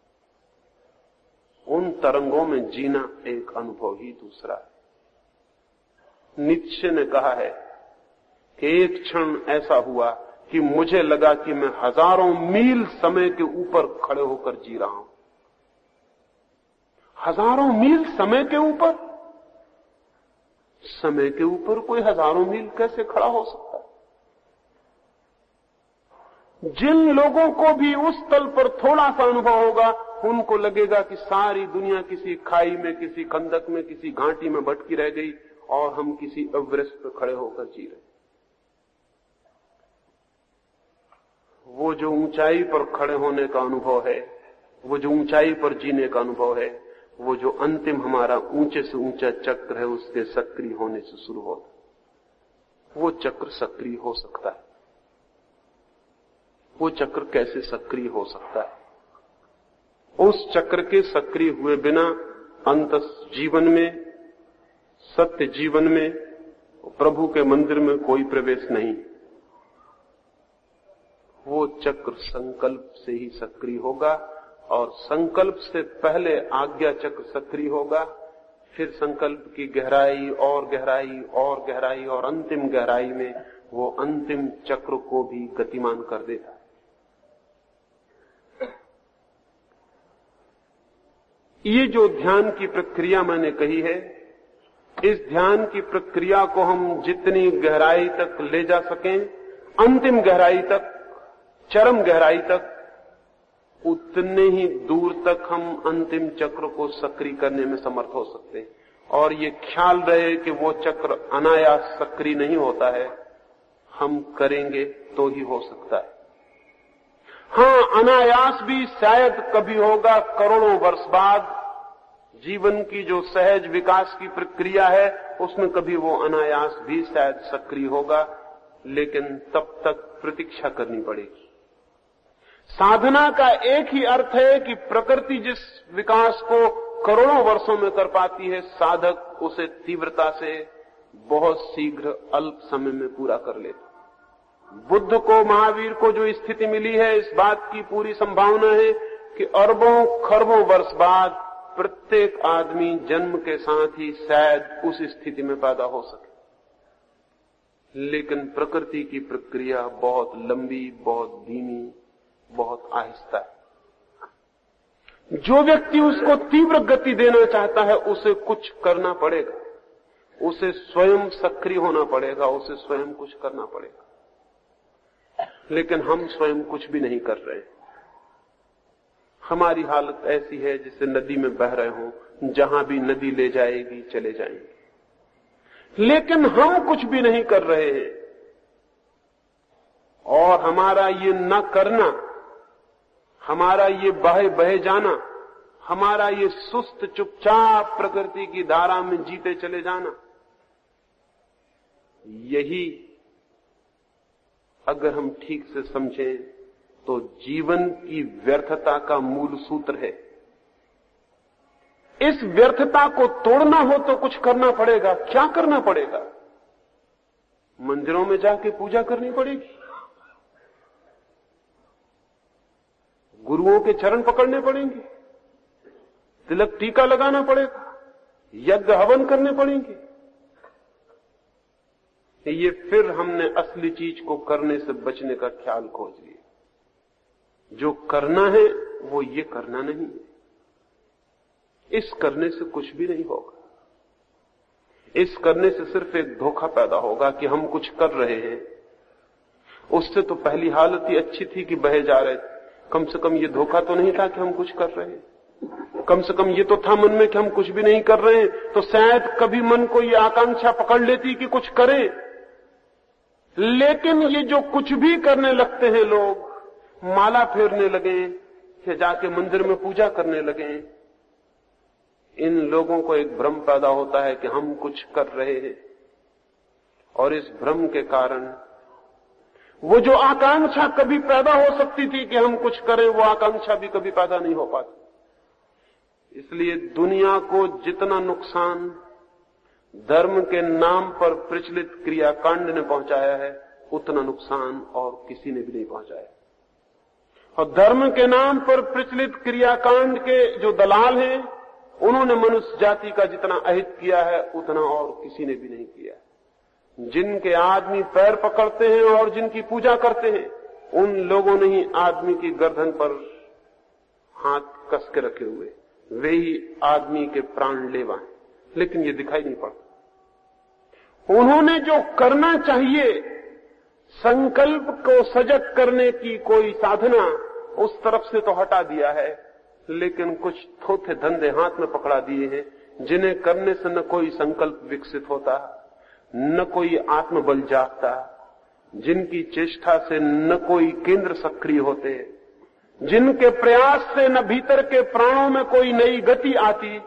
C: उन तरंगों में जीना एक अनुभव ही दूसरा है। नीत्शे ने कहा है कि एक क्षण ऐसा हुआ कि मुझे लगा कि मैं हजारों मील समय के ऊपर खड़े होकर जी रहा हूं। हजारों मील समय के ऊपर? समय के ऊपर कोई हजारों मील कैसे खड़ा हो सकता है? जिन लोगों को भी उस तल पर थोड़ा सा अनुभव होगा, उनको लगेगा कि सारी दुनिया किसी खाई में, किसी खंदक में, किसी घाटी में भटकी रह गई और हम किसी एवरेस्ट पर खड़े होकर जी रहे। वो जो ऊंचाई पर खड़े होने का अनुभव है, वो जो ऊंचाई पर जीने का अनुभव है, वो जो अंतिम हमारा ऊंचे से ऊंचा चक्र है, उसके सक्रिय होने से शुरू होता है। वो चक्र सक्रिय हो सकता है। वो चक्र कैसे सक्रिय हो सकता है? उस चक्र के सक्रिय हुए बिना अंतस जीवन में, सत्य जीवन में, प्रभु के मंदिर में कोई प्रवेश नहीं। वो चक्र संकल्प से ही सक्रिय होगा और संकल्प से पहले आज्ञा चक्र सक्रिय होगा, फिर संकल्प की गहराई और गहराई और गहराई और अंतिम गहराई में वो अंतिम चक्र को भी गतिमान कर देता है। ये जो ध्यान की प्रक्रिया मैंने कही है, इस ध्यान की प्रक्रिया को हम जितनी गहराई तक ले जा सकें, अंतिम गहराई तक, चरम गहराई तक, उतने ही दूर तक हम अंतिम चक्र को सक्रिय करने में समर्थ हो सकते हैं। और ये ख्याल रहे कि वो चक्र अनायास सक्रिय नहीं होता है, हम करेंगे तो ही हो सकता है। हां, अनायास भी शायद कभी होगा, करोड़ों वर्ष बाद। जीवन की जो सहज विकास की प्रक्रिया है, उसमें कभी वो अनायास भी शायद सक्रिय होगा, लेकिन तब तक प्रतीक्षा करनी पड़ेगी। साधना का एक ही अर्थ है कि प्रकृति जिस विकास को करोड़ों वर्षों में कर पाती है, साधक उसे तीव्रता से बहुत शीघ्र अल्प समय में पूरा कर लेता। बुद्ध को, महावीर को जो स्थिति मिली है, इस बात की पूरी संभावना है कि अरबों खरबों वर्ष बाद प्रत्येक आदमी जन्म के साथ ही शायद उस स्थिति में पैदा हो सके। लेकिन प्रकृति की प्रक्रिया बहुत लंबी, बहुत धीमी, बहुत आहिस्ता है। जो व्यक्ति उसको तीव्र गति देना चाहता है, उसे कुछ करना पड़ेगा, उसे स्वयं सक्रिय होना पड़ेगा, उसे स्वयं कुछ करना पड़ेगा। लेकिन हम स्वयं कुछ भी नहीं कर रहे। हमारी हालत ऐसी है जैसे नदी में बह रहे हो, जहां भी नदी ले जाएगी चले जाएंगे, लेकिन हम कुछ भी नहीं कर रहे हैं। और हमारा ये न करना, हमारा ये बहे जाना, हमारा ये सुस्त चुपचाप प्रकृति की धारा में जीते चले जाना, यही अगर हम ठीक से समझें तो जीवन की व्यर्थता का मूल सूत्र है। इस व्यर्थता को तोड़ना हो तो कुछ करना पड़ेगा। क्या करना पड़ेगा? मंदिरों में जाके पूजा करनी पड़ेगी, गुरुओं के चरण पकड़ने पड़ेंगे, तिलक टीका लगाना पड़ेगा, यज्ञ हवन करने पड़ेंगे। ये फिर हमने असली चीज को करने से बचने का ख्याल खोज लिया। जो करना है वो ये करना नहीं है। इस करने से कुछ भी नहीं होगा। इस करने से सिर्फ एक धोखा पैदा होगा कि हम कुछ कर रहे हैं। उससे तो पहली हालत ही अच्छी थी कि बहे जा रहे थे। कम से कम ये धोखा तो नहीं था कि हम कुछ कर रहे हैं। कम से कम ये तो था मन में कि हम कुछ भी नहीं कर रहे हैं, तो शायद कभी मन को ये आकांक्षा पकड़ लेती कि कुछ करें। लेकिन ये जो कुछ भी करने लगते हैं लोग, माला फेरने लगे, कि जाके मंदिर में पूजा करने लगे। इन लोगों को एक भ्रम पैदा होता है कि हम कुछ कर रहे हैं, और इस भ्रम के कारण वो जो आकांक्षा कभी पैदा हो सकती थी कि हम कुछ करें, वो आकांक्षा भी कभी पैदा नहीं हो पाती। इसलिए दुनिया को जितना नुकसान धर्म के नाम पर प्रचलित क्रियाकांड ने पहुंचाया है, उतना नुकसान और किसी ने भी नहीं पहुंचाया। और धर्म के नाम पर प्रचलित क्रियाकांड के जो दलाल हैं, उन्होंने मनुष्य जाति का जितना अहित किया है, उतना और किसी ने भी नहीं किया। जिनके आदमी पैर पकड़ते हैं और जिनकी पूजा करते हैं, उन लोगों ने ही आदमी की गर्दन पर हाथ कस के रखे हुए, वे ही आदमी के प्राण लेवा हैं, लेकिन ये दिखाई नहीं पड़ता। उन्होंने जो करना चाहिए, संकल्प को सजग करने की कोई साधना, उस तरफ से तो हटा दिया है, लेकिन कुछ थोथे धंधे हाथ में पकड़ा दिए हैं, जिन्हें करने से न कोई संकल्प विकसित होता, न कोई आत्मबल जागता, जिनकी चेष्टा से न कोई केंद्र सक्रिय होते, जिनके प्रयास से न भीतर के प्राणों में कोई नई गति आती।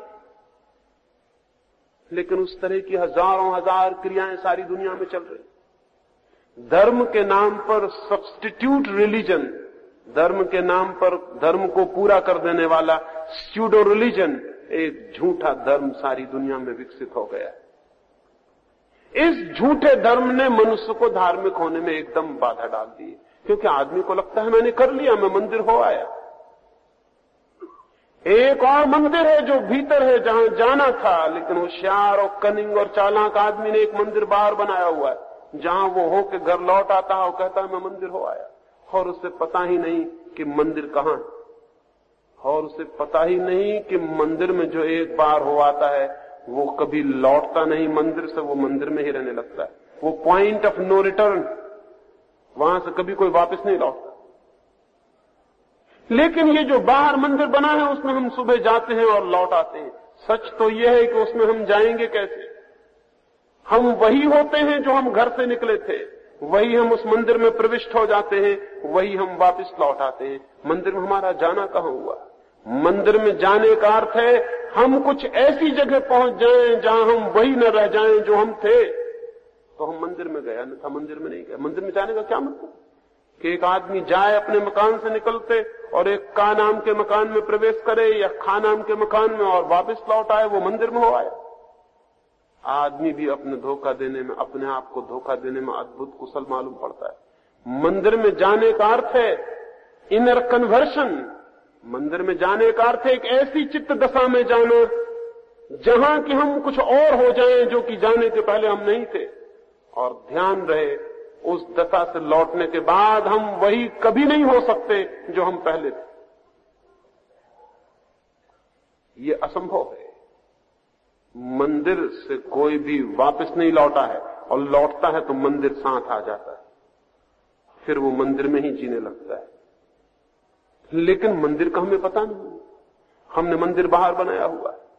C: लेकिन उस तरह की हजारों हजार क्रियाएं सारी दुनिया में चल रही। धर्म के नाम पर सब्स्टिट्यूट रिलीजन, धर्म के नाम पर धर्म को पूरा कर देने वाला स्यूडो रिलीजन, एक झूठा धर्म सारी दुनिया में विकसित हो गया। इस झूठे धर्म ने मनुष्य को धार्मिक होने में एकदम बाधा डाल दी, क्योंकि आदमी को लगता है मैंने कर लिया, मैं मंदिर हो आया। एक और मंदिर है जो भीतर है, जहां जाना था, लेकिन होशियार और कनिंग और चालाक आदमी ने एक मंदिर बाहर बनाया हुआ है, जहां वो होके घर लौट आता है और कहता है मैं मंदिर हो आया, और उसे पता ही नहीं कि मंदिर कहां है, और उसे पता ही नहीं कि मंदिर में जो एक बार हो आता है वो कभी लौटता नहीं मंदिर से, वो मंदिर में ही रहने लगता है। वो पॉइंट ऑफ नो रिटर्न, वहां से कभी कोई वापस नहीं लौटता। लेकिन ये जो बाहर मंदिर बना है, उसमें हम सुबह जाते हैं और लौट आते हैं। सच तो यह है कि उसमें हम जाएंगे कैसे? हम वही होते हैं जो हम घर से निकले थे, वही हम उस मंदिर में प्रविष्ट हो जाते हैं, वही हम वापस लौट आते हैं। मंदिर में हमारा जाना कहां हुआ? मंदिर में जाने का अर्थ है हम कुछ ऐसी जगह पहुंच जाएं जहां हम वही न रह जाएं जो हम थे, तो हम मंदिर में गए, अन्यथा मंदिर में नहीं गए। मंदिर में जाने का क्या मतलब कि एक आदमी जाए अपने मकान से निकलते और एक का नाम के मकान में प्रवेश करे या खा नाम के मकान में और वापस लौट आए, वो मंदिर में हो आया। आदमी भी अपने धोखा देने में, अपने आप को धोखा देने में अद्भुत कुशल मालूम पड़ता है। मंदिर में जाने का अर्थ है इनर कन्वर्शन। मंदिर में जाने का अर्थ है एक ऐसी चित्त दशा में जाना जहां कि हम कुछ और हो जाएं जो कि जाने के पहले हम नहीं थे, और ध्यान रहे उस दशा से लौटने के बाद हम वही कभी नहीं हो सकते जो हम पहले थे। ये असंभव है। मंदिर से कोई भी वापस नहीं लौटा है, और लौटता है तो मंदिर साथ आ जाता है, फिर वो मंदिर में ही जीने लगता है। लेकिन मंदिर का हमें पता नहीं, हमने मंदिर बाहर बनाया हुआ है,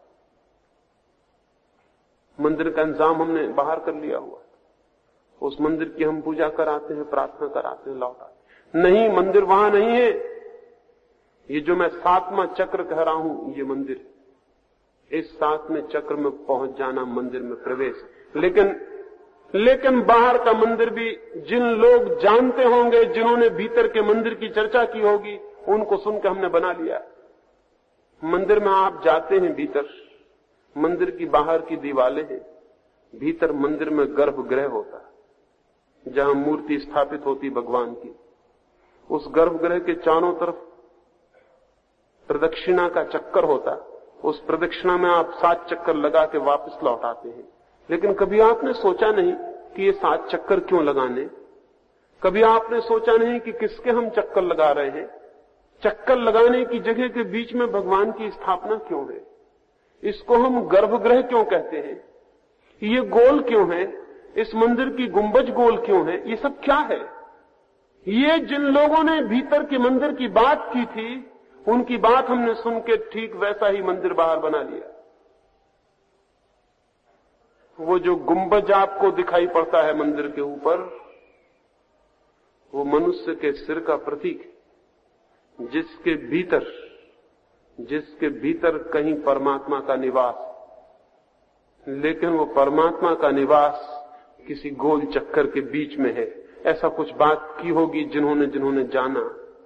C: मंदिर का इंतजाम हमने बाहर कर लिया हुआ है, उस मंदिर की हम पूजा कराते हैं, प्रार्थना कराते हैं, लौट आते। नहीं, मंदिर वहां नहीं है। ये जो मैं 7वां चक्र कह रहा हूं, ये मंदिर, इस 7वें चक्र में पहुंच जाना मंदिर में प्रवेश। लेकिन बाहर का मंदिर भी जिन लोग जानते होंगे, जिन्होंने भीतर के मंदिर की चर्चा की होगी, उनको सुनकर हमने बना लिया। मंदिर में आप जाते हैं, भीतर मंदिर की बाहर की दीवारें हैं, भीतर मंदिर में गर्भगृह होता है जहां मूर्ति स्थापित होती भगवान की। उस गर्भगृह के चारों तरफ प्रदक्षिणा का चक्कर होता, उस प्रदक्षिणा में आप 7 चक्कर लगा के वापस लौट आते हैं। लेकिन कभी आपने सोचा नहीं कि ये 7 चक्कर क्यों लगाने? कभी आपने सोचा नहीं कि किसके हम चक्कर लगा रहे हैं? चक्कर लगाने की जगह के बीच में भगवान की स्थापना क्यों है? इसको हम गर्भगृह क्यों कहते हैं? ये गोल क्यों है? इस मंदिर की गुंबज गोल क्यों है? ये सब क्या है? ये जिन लोगों ने भीतर के मंदिर की बात की थी, उनकी बात हमने सुन के ठीक वैसा ही मंदिर बाहर बना लिया। वो जो गुंबज आपको दिखाई पड़ता है मंदिर के ऊपर, वो मनुष्य के सिर का प्रतीक है। जिसके भीतर कहीं परमात्मा का निवास, लेकिन वो परमात्मा का निवास किसी गोल चक्कर के बीच में है। ऐसा कुछ बात की होगी जिन्होंने जाना,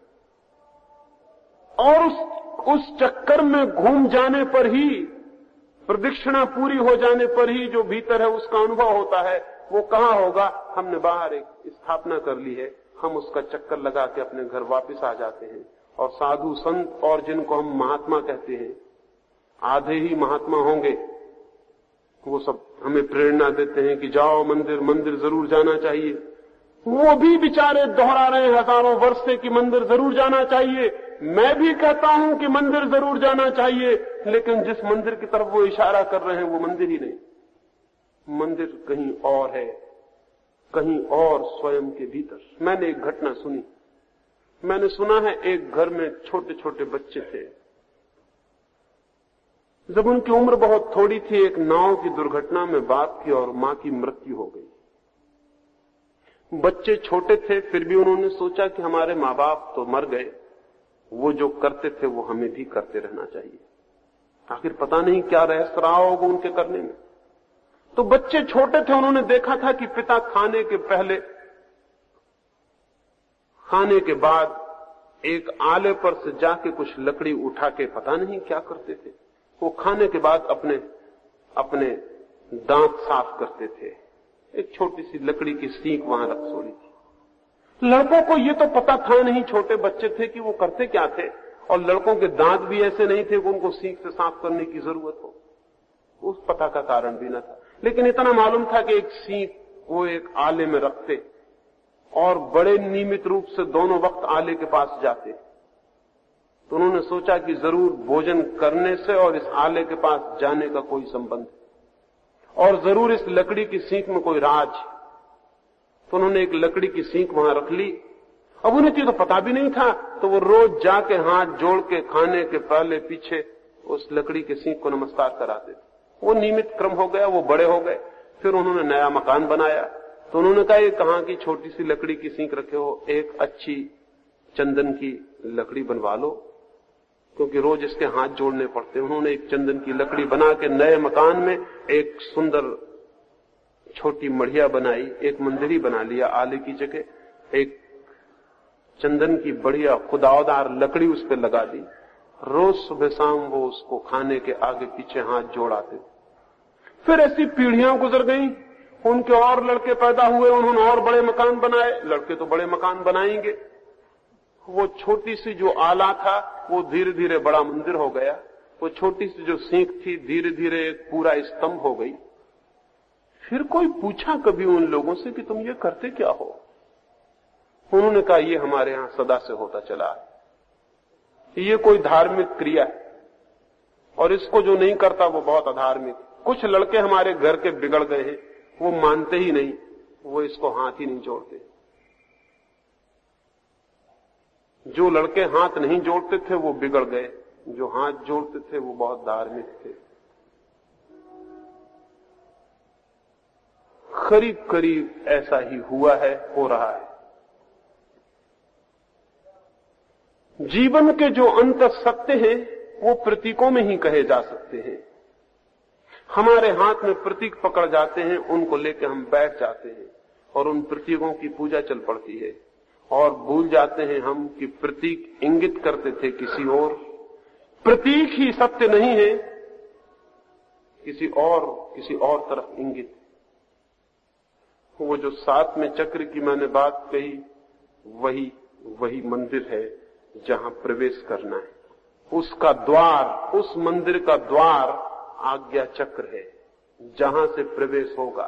C: और उस चक्कर में घूम जाने पर ही, प्रदक्षिणा पूरी हो जाने पर ही जो भीतर है उसका अनुभव होता है। वो कहां होगा? हमने बाहर एक स्थापना कर ली है, हम उसका चक्कर लगा के अपने घर वापस आ जाते हैं। और साधु संत और जिनको हम महात्मा कहते हैं, आधे ही महात्मा होंगे, वो सब हमें प्रेरणा देते हैं कि जाओ मंदिर जरूर जाना चाहिए। वो भी बेचारे दोहरा रहे हैं हजारों वर्ष से कि मंदिर जरूर जाना चाहिए। मैं भी कहता हूं कि मंदिर जरूर जाना चाहिए, लेकिन जिस मंदिर की तरफ वो इशारा कर रहे हैं वो मंदिर ही नहीं। मंदिर कहीं और है, कहीं और स्वयं के भीतर। मैंने एक घटना सुनी। मैंने सुना है एक घर में छोटे छोटे बच्चे थे। जब उनकी उम्र बहुत थोड़ी थी, एक नाव की दुर्घटना में बाप की और मां की मृत्यु हो गई। बच्चे छोटे थे, फिर भी उन्होंने सोचा कि हमारे माँ बाप तो मर गए, वो जो करते थे वो हमें भी करते रहना चाहिए। आखिर पता नहीं क्या रहस्य रहा होगा उनके करने में। तो बच्चे छोटे थे, उन्होंने देखा था कि पिता खाने के पहले, खाने के बाद एक आले पर से जाके कुछ लकड़ी उठा के पता नहीं क्या करते थे। वो खाने के बाद अपने दांत साफ करते थे। एक छोटी सी लकड़ी की सीख वहां रख छोड़ी थी। लड़कों को ये तो पता था नहीं, छोटे बच्चे थे, कि वो करते क्या थे। और लड़कों के दांत भी ऐसे नहीं थे कि उनको सीख से साफ करने की जरूरत हो, उस पता का कारण भी न था। लेकिन इतना मालूम था कि एक सीख वो एक आले में रखते और बड़े नियमित रूप से दोनों वक्त आले के पास जाते। तो उन्होंने सोचा कि जरूर भोजन करने से और इस आले के पास जाने का कोई संबंध है, और जरूर इस लकड़ी की सीख में कोई राज। तो उन्होंने एक लकड़ी की सीख वहां रख ली। अब उन्हें तो पता भी नहीं था, तो वो रोज जाके हाथ जोड़ के खाने के पहले पीछे उस लकड़ी की सीख को नमस्कार कराते थे। वो नियमित क्रम हो गया, वो बड़े हो गए। फिर उन्होंने नया मकान बनाया, तो उन्होंने कहा, ये कहां की छोटी सी लकड़ी की सीख रखे हो, एक अच्छी चंदन की लकड़ी बनवा लो, क्योंकि रोज इसके हाथ जोड़ने पड़ते। उन्होंने एक चंदन की लकड़ी बना के नए मकान में एक सुंदर छोटी मढ़िया बनाई, एक मंदिर ही बना लिया आले की जगह। एक चंदन की बढ़िया खुदावदार लकड़ी उस पर लगा दी। रोज सुबह शाम वो उसको खाने के आगे पीछे हाथ जोड़ाते। फिर ऐसी पीढ़ियां गुजर गई, उनके और लड़के पैदा हुए, उन्होंने और बड़े मकान बनाए। लड़के तो बड़े मकान बनाएंगे। वो छोटी सी जो आला था वो धीरे धीरे बड़ा मंदिर हो गया। वो छोटी सी जो सीख थी धीरे धीरे एक पूरा स्तंभ हो गई। फिर कोई पूछा कभी उन लोगों से कि तुम ये करते क्या हो? उन्होंने कहा, ये हमारे यहां सदा से होता चला है, ये कोई धार्मिक क्रिया है, और इसको जो नहीं करता वो बहुत अधार्मिक। कुछ लड़के हमारे घर के बिगड़ गए हैं, वो मानते ही नहीं, वो इसको हाथ ही नहीं जोड़ते। जो लड़के हाथ नहीं जोड़ते थे वो बिगड़ गए, जो हाथ जोड़ते थे वो बहुत धार्मिक थे। करीब करीब ऐसा ही हुआ है, हो रहा है। जीवन के जो अंत सत्य हैं वो प्रतीकों में ही कहे जा सकते हैं। हमारे हाथ में प्रतीक पकड़ जाते हैं, उनको लेकर हम बैठ जाते हैं और उन प्रतीकों की पूजा चल पड़ती है, और भूल जाते हैं हम कि प्रतीक इंगित करते थे किसी और। प्रतीक ही सत्य नहीं है, किसी और तरफ इंगित। वो जो 7वें चक्र की मैंने बात कही, वही मंदिर है जहां प्रवेश करना है। उसका द्वार, उस मंदिर का द्वार आज्ञा चक्र है, जहां से प्रवेश होगा।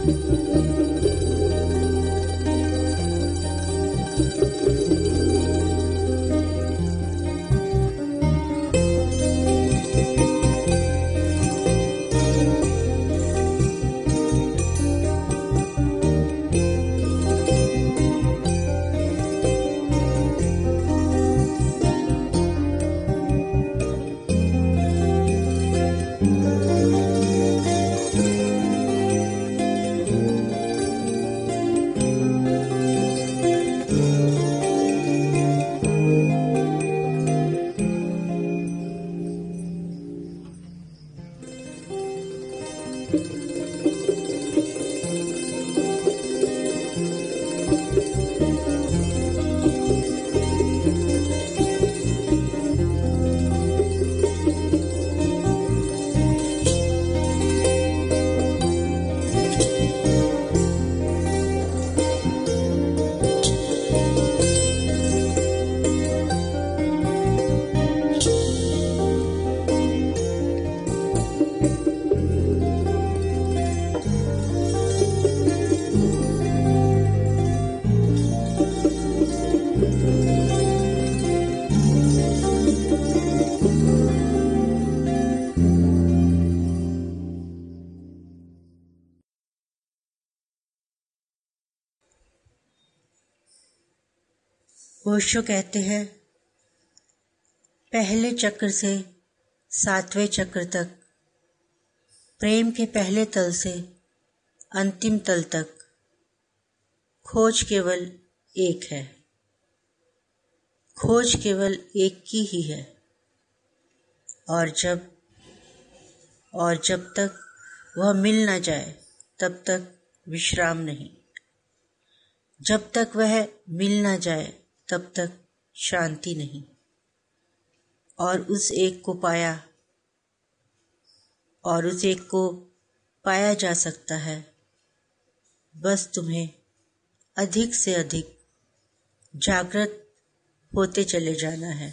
B: ओशो कहते हैं, पहले चक्र से 7वें चक्र तक, प्रेम के पहले तल से अंतिम तल तक खोज केवल एक है। खोज केवल एक की ही है। और जब तक वह मिल न जाए तब तक विश्राम नहीं। जब तक वह मिल न जाए तब तक शांति नहीं। और उस एक को पाया जा सकता है, बस तुम्हें अधिक से अधिक जागृत होते चले जाना है।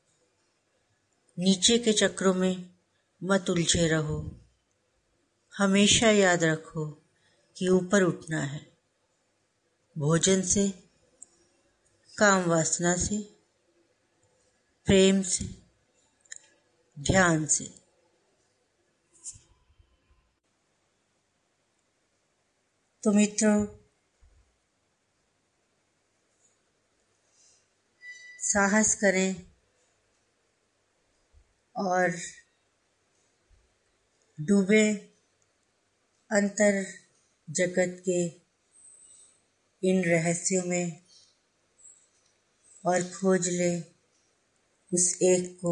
B: नीचे के चक्रों में मत उलझे रहो। हमेशा याद रखो कि ऊपर उठना है। भोजन से, काम वासना से, प्रेम से, ध्यान से। तो मित्रों, साहस करें और डूबे अंतर जगत के इन रहस्यों में और खोज ले उस एक को,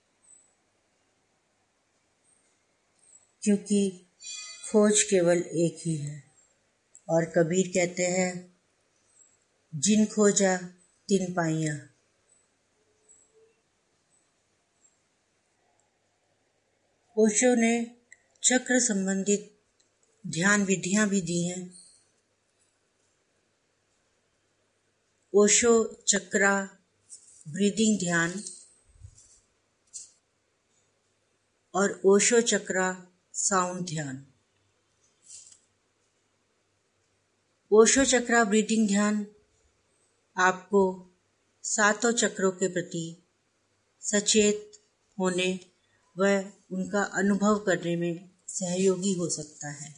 B: क्योंकि खोज केवल एक ही है। और कबीर कहते हैं, जिन खोजा तिन पाइया। ओशो ने चक्र संबंधित ध्यान विधियां भी दी हैं। ओशो चक्रा ब्रीदिंग ध्यान और ओशो चक्रा साउंड ध्यान। ओशो चक्रा ब्रीदिंग ध्यान आपको 7 चक्रों के प्रति सचेत होने व उनका अनुभव करने में सहयोगी हो सकता है।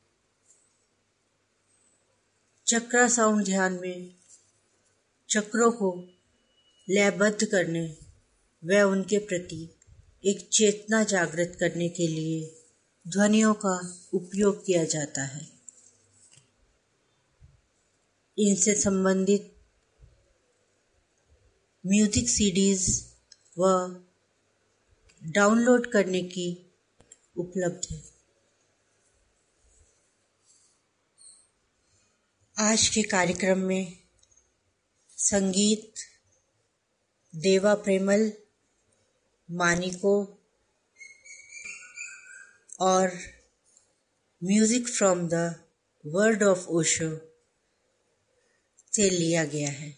B: चक्रा साउंड ध्यान में चक्रों को लयबद्ध करने व उनके प्रति एक चेतना जागृत करने के लिए ध्वनियों का उपयोग किया जाता है। इनसे संबंधित म्यूजिक सीडीज व डाउनलोड करने की उपलब्ध है। आज के कार्यक्रम में संगीत देवा प्रेमल, मानिको और music from the world of Osho से लिया गया है।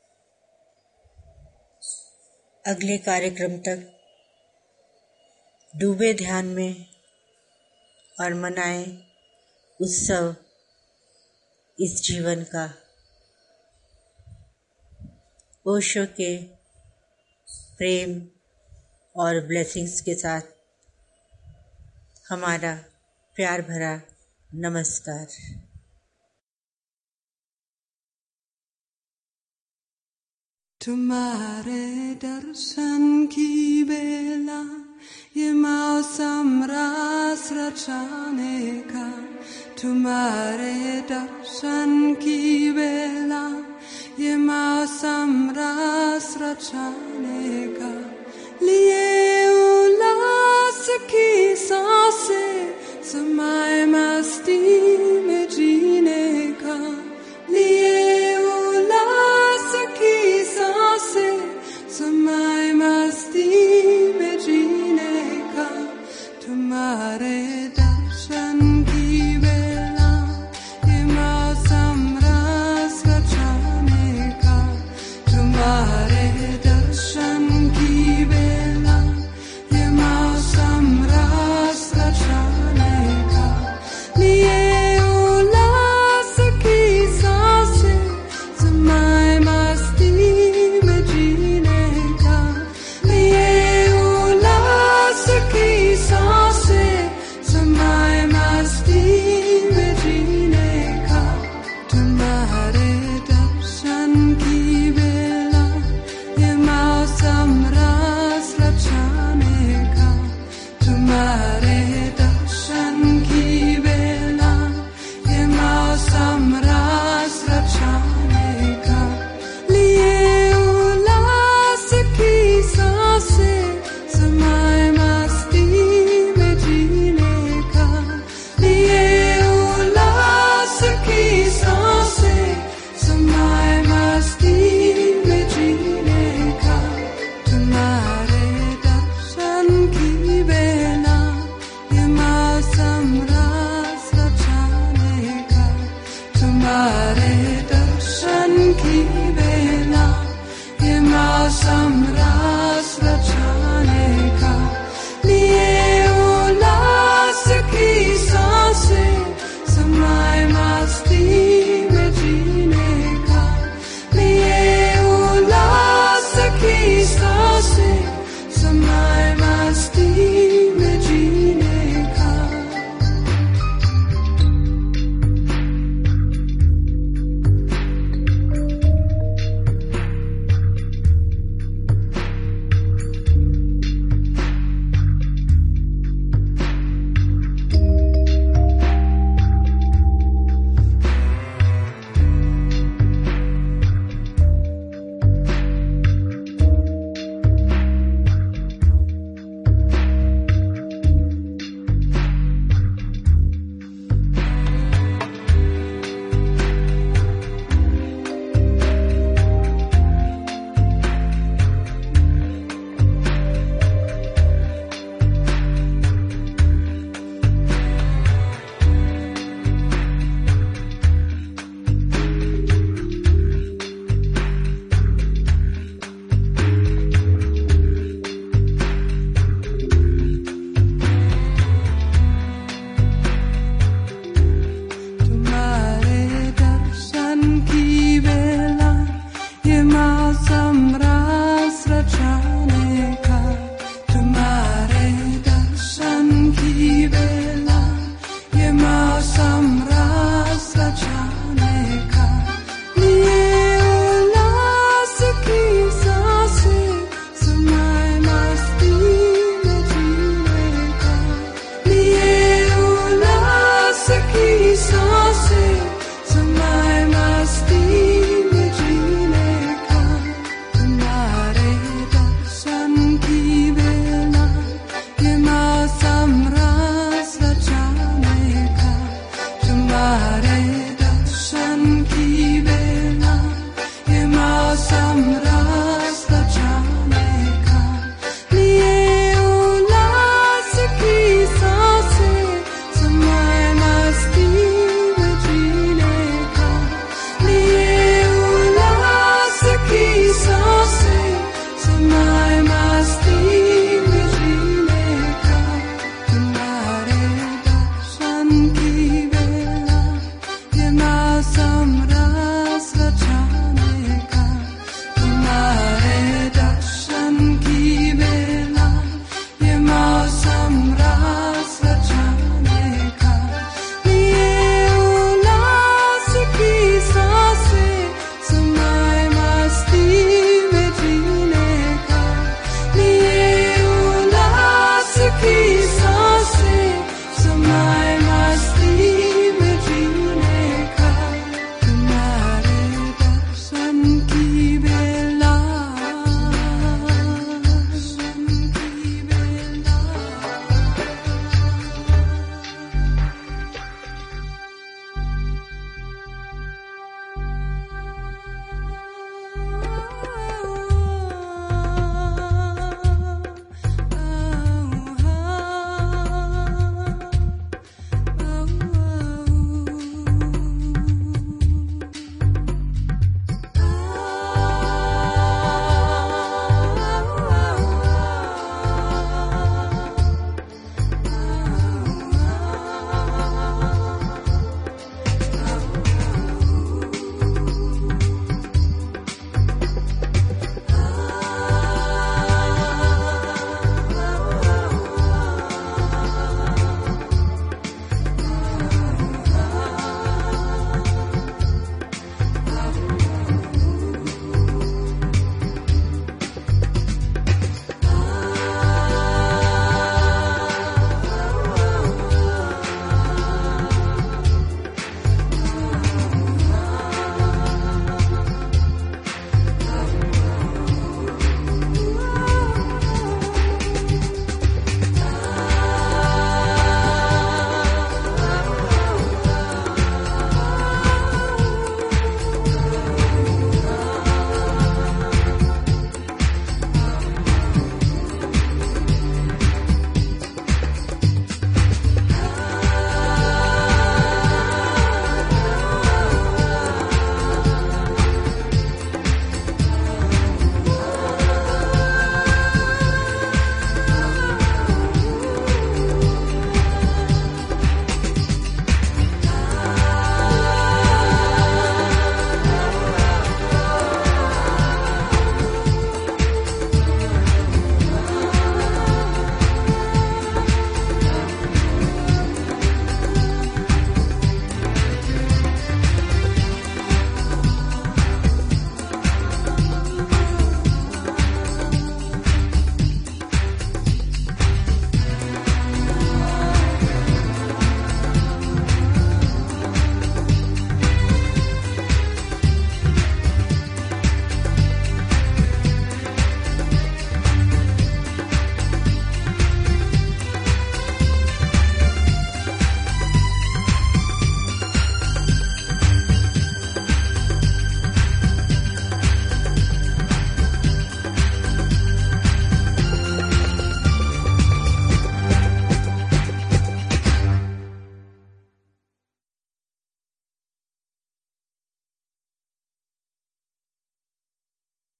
B: अगले कार्यक्रम तक डूबे ध्यान में और मनाए उत्सव इस जीवन का। ओशो के प्रेम और ब्लेसिंग्स के साथ हमारा प्यार भरा नमस्कार।
A: तुम्हारे दर्शन की बेला ये मौसम रास रचाने का, तुम्हारे दर्शन की बेला ये मौसम रास रचाने